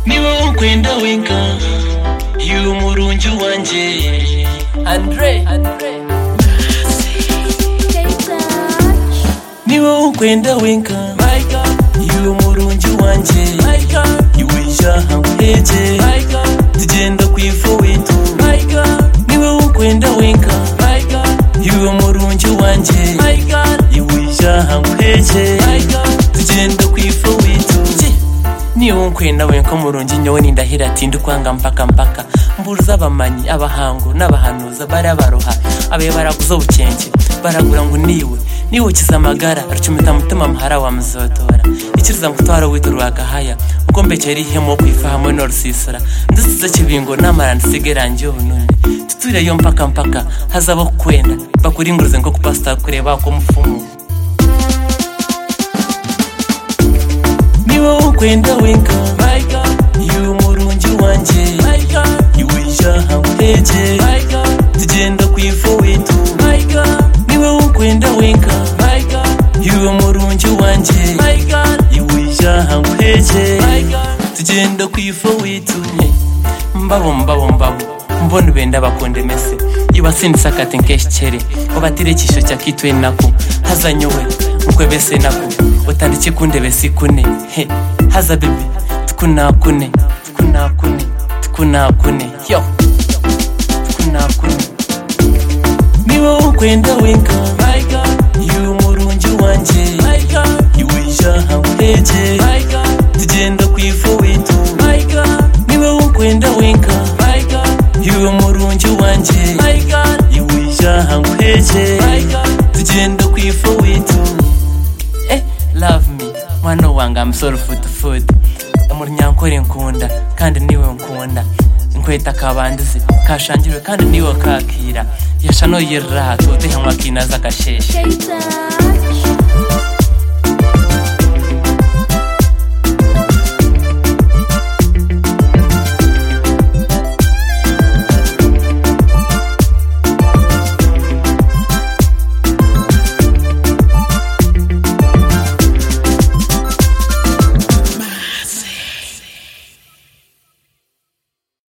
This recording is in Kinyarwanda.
niwe ukwenda wenka yu murungi wanje Andre niwe ukwenda wenka yu murungi wanje iwisha hanguheje tugenda kwifo wetu niwe ukwenda wenka yu murungi wanje iwisha hanguheje tugenda kwifo wetu niwe ukwenda wenka murungi nyowe nindahira ati ndukwanga mpaka mburuza abamanyi abahangu n'abahanuza barabaroha abe baraguza ubukenke baragura ngo niwe ukiza amagara rucumita mutima muhara wa muzotora ikiriza ngutwara wito rwagahaya ngo mbekeri ihemo kwifa hamwe no rusisura ndisize kibingo namara nsigeranje ubunone tutwire yo mpaka hazabo kwenda bakuri nguruze ngo ku pastor kureba ko mufumu niwe ukwenda wenka yu murungi wanje iwisha hanguheje tugenda kwifo wetu niwe ukwenda wenka yu murungi wanje iwisha hanguheje tugenda kwifo wetu mbabo mbona benda bakonde mese ibasindisa kate nkeshikere obatire kisho cya kitwe nako hazanyowe ukwebese nako utandike kundebe sikune haza bibi tukunakune yo tukunakune niwe ukwenda wenka yu murungi wanje iwisha hanguheje tugenda kwifo wetu niwe ukwenda wenka yu murungi wanje iwisha hanguheje tugenda kwifo wetu love me mwana wanga msoro food umurnyankore nkunda kandi niwe nkunda nkweta kabandize kashangirwe kandi niwe kakira yashano yirato tehamwa kinaza kasheshe